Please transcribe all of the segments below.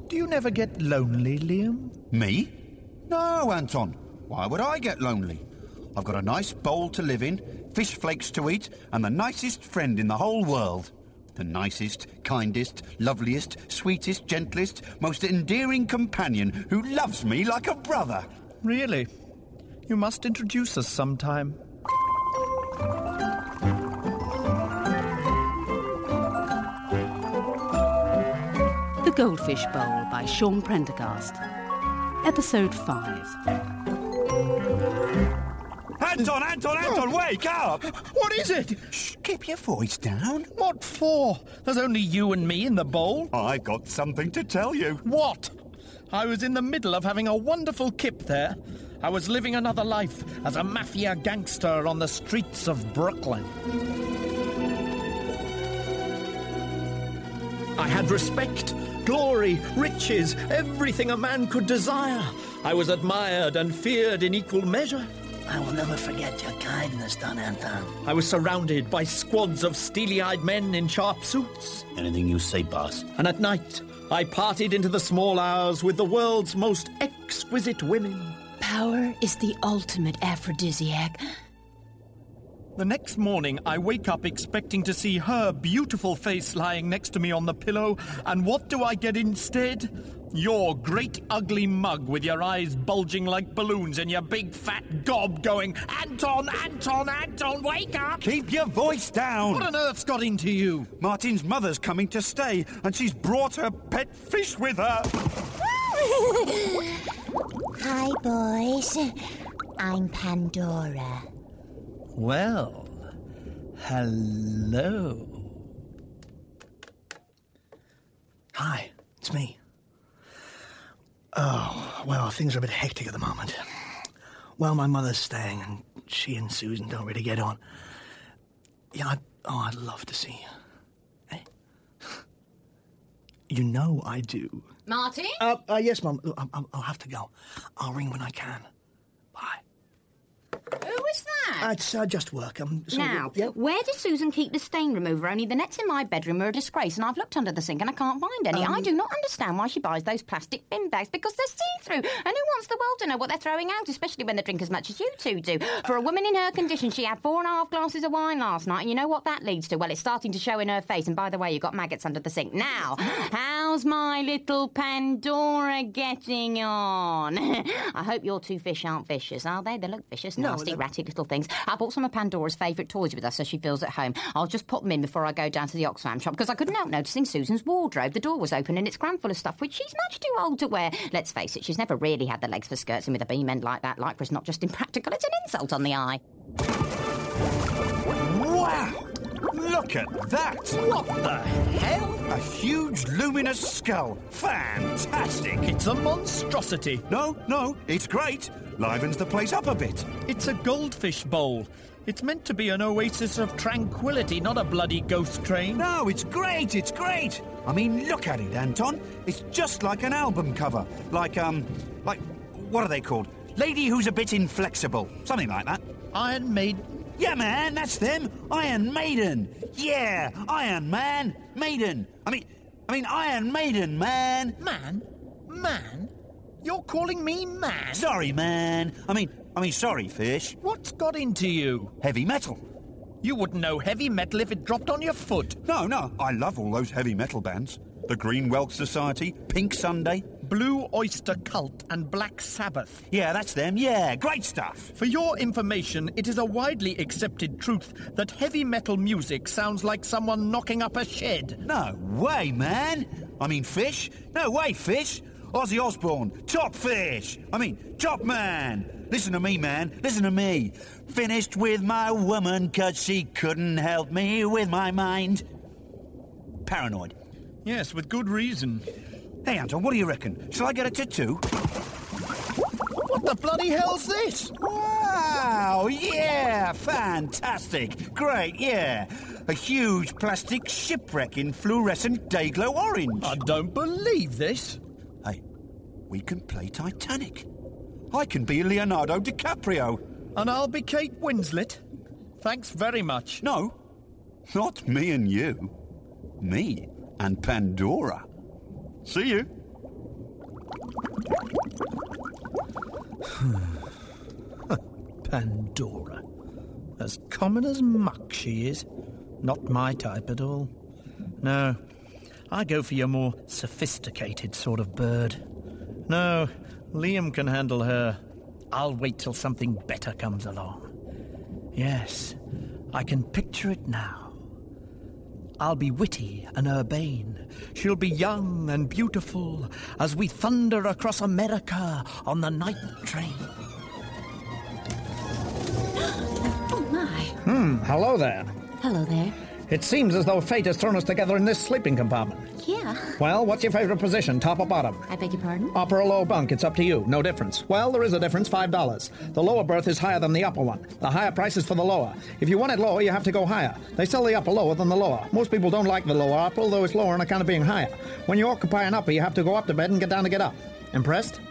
Do you never get lonely, Liam? Me? No, Anton. Why would I get lonely? I've got a nice bowl to live in, fish flakes to eat, and the nicest friend in the whole world. The nicest, kindest, loveliest, sweetest, gentlest, most endearing companion who loves me like a brother. Really? You must introduce us sometime. The Goldfish Bowl by Sean Prendergast. Episode 5. Anton, wake up! What is it? Shh, keep your voice down. What for? There's only you and me in the bowl. I've got something to tell you. What? I was in the middle of having a wonderful kip there. I was living another life as a mafia gangster on the streets of Brooklyn. I had respect, glory, riches, everything a man could desire. I was admired and feared in equal measure. I will never forget your kindness, Don Anton. I was surrounded by squads of steely-eyed men in sharp suits. Anything you say, boss. And at night, I partied into the small hours with the world's most exquisite women. Power is the ultimate aphrodisiac. The next morning, I wake up expecting to see her beautiful face lying next to me on the pillow, and what do I get instead? Your great ugly mug with your eyes bulging like balloons and your big fat gob going, Anton, wake up! Keep your voice down! What on earth's got into you? Martin's mother's coming to stay, and she's brought her pet fish with her. Hi, boys. I'm Pandora. Well, hello. Hi, it's me. Oh, well, things are a bit hectic at the moment. Well, my mother's staying, and she and Susan don't really get on. Yeah, I'd love to see you. Eh? You know I do. Martin? Yes, Mum. I'll have to go. I'll ring when I can. Bye. Who is that? It's just work. Now, Yep. where does Susan keep the stain remover? Only the nets in my bedroom are a disgrace, and I've looked under the sink and I can't find any. I do not understand why she buys those plastic bin bags, because they're see-through. And who wants the world to know what they're throwing out, especially when they drink as much as you two do? For a woman in her condition, she had 4.5 glasses of wine last night, and you know what that leads to? Well, it's starting to show in her face, and by the way, you've got maggots under the sink. Now, how's my little Pandora getting on? I hope your two fish aren't vicious, are they? They look vicious, nasty, ratty little things. I bought some of Pandora's favourite toys with us so she feels at home. I'll just pop them in before I go down to the Oxfam shop, because I couldn't help noticing Susan's wardrobe. The door was open and it's crammed full of stuff which she's much too old to wear. Let's face it, she's never really had the legs for skirts, and with a beam end like that, lycra's not just impractical, it's an insult on the eye. Wow! Look at that! What the hell? A huge luminous skull. Fantastic! It's a monstrosity. No, it's great. Livens the place up a bit. It's a goldfish bowl. It's meant to be an oasis of tranquility, not a bloody ghost train. No, it's great. I mean, look at it, Anton. It's just like an album cover. Like, what are they called? Lady Who's a Bit Inflexible. Something like that. Iron Maiden. Yeah, man, that's them. Iron Maiden. Yeah, Iron Man. Maiden. I mean Iron Maiden, man. Man? You're calling me man? Sorry, man. I mean, sorry, fish. What's got into you? Heavy metal. You wouldn't know heavy metal if it dropped on your foot. No, I love all those heavy metal bands. The Greenwell Society, Pink Sunday. Blue Oyster Cult and Black Sabbath. Yeah, that's them. Yeah, great stuff. For your information, it is a widely accepted truth that heavy metal music sounds like someone knocking up a shed. No way, man. I mean, fish. No way, fish. Ozzy Osbourne, top fish. Top man. Listen to me, man. Listen to me. Finished with my woman 'cause she couldn't help me with my mind. Paranoid. Yes, with good reason. Hey, Anton, what do you reckon? Shall I get a tattoo? What the bloody hell's this? Wow, yeah, fantastic. Great, yeah. A huge plastic shipwreck in fluorescent day-glow orange. I don't believe this. Hey, we can play Titanic. I can be Leonardo DiCaprio. And I'll be Kate Winslet. Thanks very much. No, not me and you. Me and Pandora. See you. Pandora. As common as muck she is. Not my type at all. No, I go for your more sophisticated sort of bird. No, Liam can handle her. I'll wait till something better comes along. Yes, I can picture it now. I'll be witty and urbane. She'll be young and beautiful as we thunder across America on the night train. Oh, my. Hello there. Hello there. It seems as though fate has thrown us together in this sleeping compartment. Yeah. Well, what's your favourite position, top or bottom? I beg your pardon? Upper or lower bunk, it's up to you. No difference. Well, there is a difference, $5. The lower berth is higher than the upper one. The higher price is for the lower. If you want it lower, you have to go higher. They sell the upper lower than the lower. Most people don't like the lower upper, although it's lower on account of being higher. When you occupy an upper, you have to go up to bed and get down to get up. Impressed?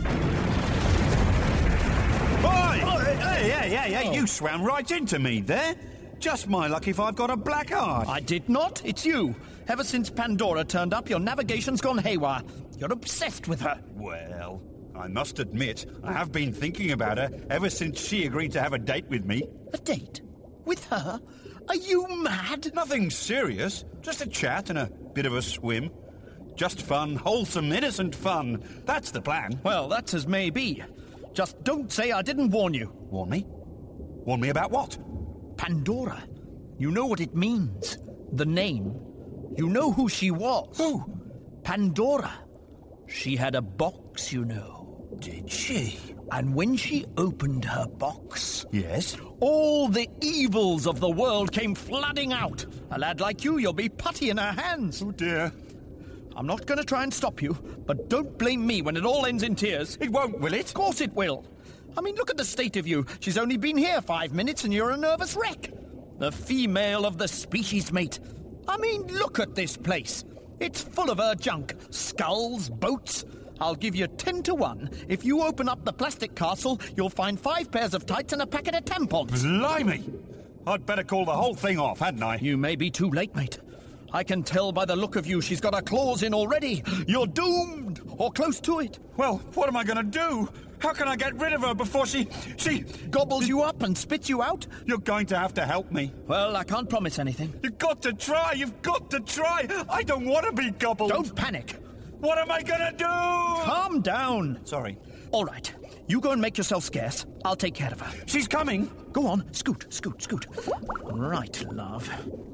Oi! Hey, you swam right into me there. Just my luck if I've got a black heart. I did not. It's you. Ever since Pandora turned up, your navigation's gone haywire. You're obsessed with her. Well, I must admit, I have been thinking about her ever since she agreed to have a date with me. A date? With her? Are you mad? Nothing serious, just a chat and a bit of a swim. Just fun, wholesome, innocent fun. That's the plan. Well, that's as may be. Just don't say I didn't warn you. Warn me? Warn me about what? Pandora. You know what it means. The name. You know who she was. Who? Pandora. She had a box, you know. Did she? And when she opened her box... Yes? all the evils of the world came flooding out. A lad like you'll be putty in her hands. Oh, dear. I'm not going to try and stop you, but don't blame me when it all ends in tears. It won't, will it? Of course it will. I mean, look at the state of you. She's only been here 5 minutes and you're a nervous wreck. The female of the species, mate. I mean, look at this place. It's full of her junk. Skulls, boats. I'll give you 10 to 1. If you open up the plastic castle, you'll find 5 pairs of tights and a packet of tampons. Blimey! I'd better call the whole thing off, hadn't I? You may be too late, mate. I can tell by the look of you she's got her claws in already. You're doomed, or close to it. Well, what am I going to do? How can I get rid of her before she... Gobbles you up and spits you out? You're going to have to help me. Well, I can't promise anything. You've got to try! You've got to try! I don't want to be gobbled! Don't panic. What am I going to do? Calm down. Sorry. All right. You go and make yourself scarce. I'll take care of her. She's coming. Go on. Scoot. Right, love.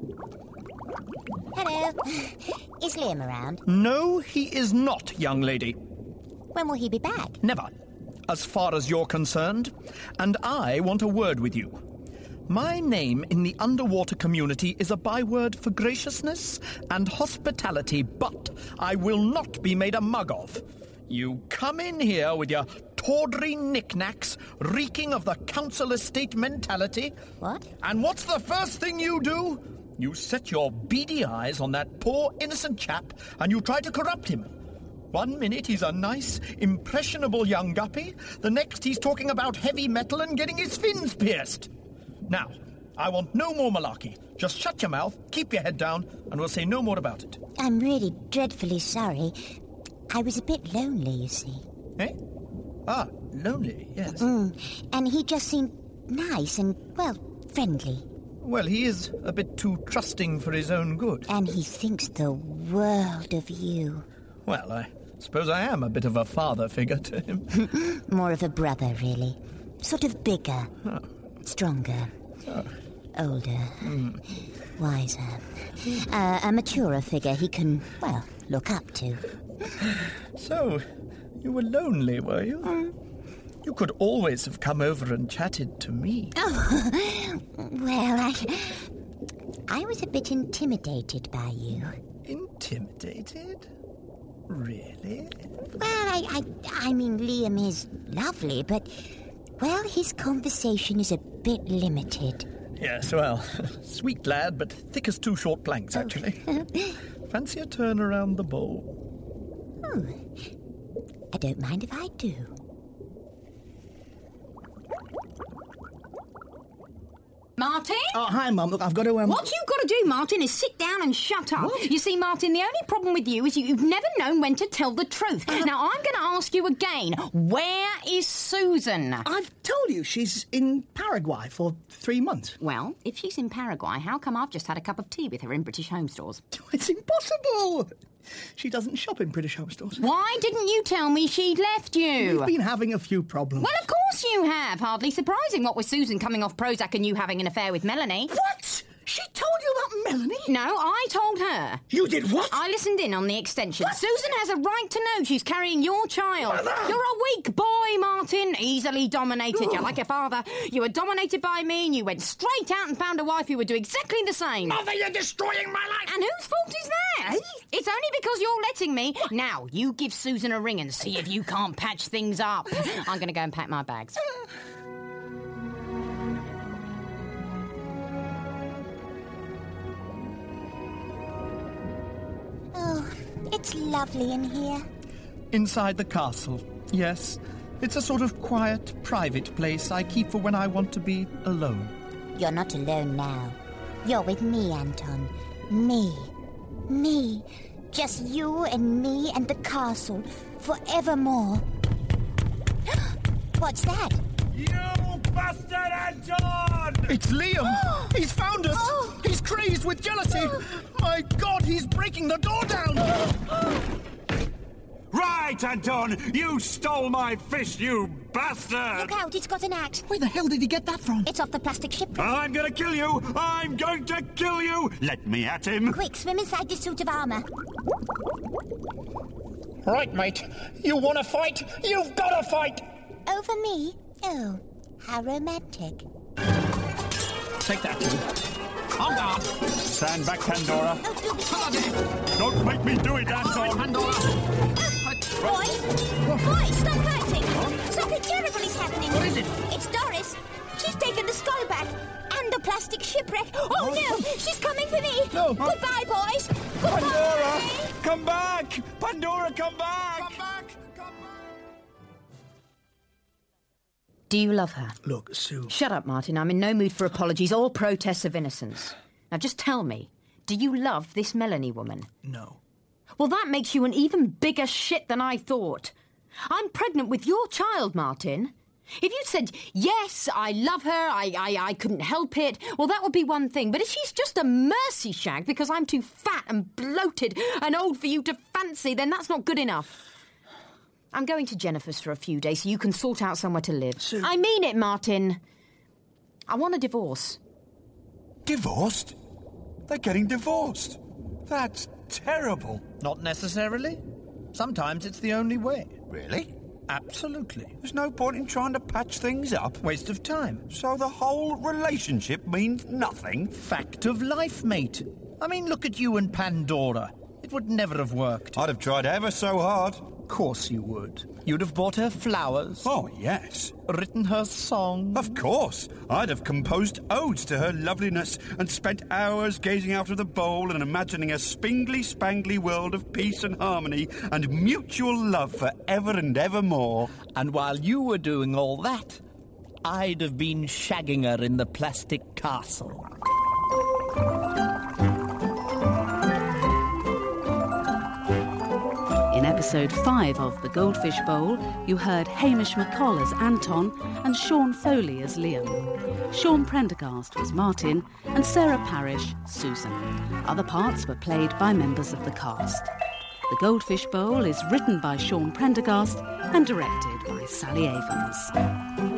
Hello. Is Liam around? No, he is not, young lady. When will he be back? Never, as far as you're concerned. And I want a word with you. My name in the underwater community is a byword for graciousness and hospitality, but I will not be made a mug of. You come in here with your tawdry knickknacks, reeking of the council estate mentality. What? And what's the first thing you do? You set your beady eyes on that poor innocent chap and you try to corrupt him. 1 minute he's a nice, impressionable young guppy. The next he's talking about heavy metal and getting his fins pierced. Now, I want no more malarkey. Just shut your mouth, keep your head down, and we'll say no more about it. I'm really dreadfully sorry. I was a bit lonely, you see. Eh? Ah, lonely, yes. And he just seemed nice and, well, friendly. Well, he is a bit too trusting for his own good. And he thinks the world of you. Well, I suppose I am a bit of a father figure to him. More of a brother, really. Sort of bigger. Stronger. Older. Wiser. A maturer figure he can, well, look up to. So, you were lonely, were you? You could always have come over and chatted to me. Well, I was a bit intimidated by you. Intimidated? Really? Well, I mean, Liam is lovely, but, well, his conversation is a bit limited. Yes, well, sweet lad, but thick as 2 short planks, actually. Fancy a turn around the bowl? I don't mind if I do. Martin? Oh, hi, Mum. Look, I've got to... What you've got to do, Martin, is sit down and shut up. What? You see, Martin, the only problem with you is you've never known when to tell the truth. Now, I'm going to ask you again, where is Susan? I've told you she's in Paraguay for 3 months. Well, if she's in Paraguay, how come I've just had a cup of tea with her in British Home Stores? It's impossible. She doesn't shop in British Home Stores. Why didn't you tell me she'd left you? We've been having a few problems. Well, of course you have. Hardly surprising, what with Susan coming off Prozac and you having an affair with Melanie. What? She told you about Melanie? No, I told her. You did what? I listened in on the extension. What? Susan has a right to know she's carrying your child. Mother! You're a weak boy, Martin. Easily dominated. You're like your father. You were dominated by me and you went straight out and found a wife who would do exactly the same. Mother, you're destroying my life! And whose fault is that? Eh? It's only because you're letting me. Now, you give Susan a ring and see if you can't patch things up. I'm going to go and pack my bags. Oh, it's lovely in here. Inside the castle, yes. It's a sort of quiet, private place I keep for when I want to be alone. You're not alone now. You're with me, Anton. Me. Me. Just you and me and the castle. Forevermore. What's that? You bastard, Anton! It's Liam! He's found us! Oh. He's crazed with jealousy! My God, he's breaking the door down! Right, Anton! You stole my fish, you bastard! Look out, it's got an axe. Where the hell did he get that from? It's off the plastic ship. I'm gonna kill you! I'm going to kill you! Let me at him! Quick, swim inside this suit of armour. Right, mate. You want to fight? You've got to fight! Over me? Oh, how romantic. Take that, too. On guard. Stand back, Pandora. Oh, Don't make me do it, Anton! Pandora. boys! Boys, stop fighting! Something terrible is happening. What is it? It's Doris. She's taken the skull back. And the plastic shipwreck. Oh, no! She's coming for me! No. Goodbye, boys! Goodbye! Pandora! Come back! Pandora, come back! Come back! Do you love her? Look, Sue... Shut up, Martin. I'm in no mood for apologies or protests of innocence. Now, just tell me, do you love this Melanie woman? No. Well, that makes you an even bigger shit than I thought. I'm pregnant with your child, Martin. If you'd said, yes, I love her, I couldn't help it, well, that would be one thing. But if she's just a mercy shag because I'm too fat and bloated and old for you to fancy, then that's not good enough. I'm going to Jennifer's for a few days so you can sort out somewhere to live. Sue. I mean it, Martin. I want a divorce. Divorced? They're getting divorced. That's terrible. Not necessarily. Sometimes it's the only way. Really? Absolutely. There's no point in trying to patch things up. Waste of time. So the whole relationship means nothing? Fact of life, mate. I mean, look at you and Pandora. It would never have worked. I'd have tried ever so hard. Of course you would. You'd have bought her flowers. Oh, yes. Written her songs. Of course. I'd have composed odes to her loveliness and spent hours gazing out of the bowl and imagining a spingly-spangly world of peace and harmony and mutual love for ever and evermore. And while you were doing all that, I'd have been shagging her in the plastic castle. In episode 5 of The Goldfish Bowl, you heard Hamish McColl as Anton and Sean Foley as Liam. Sean Prendergast was Martin and Sarah Parish, Susan. Other parts were played by members of the cast. The Goldfish Bowl is written by Sean Prendergast and directed by Sally Avens.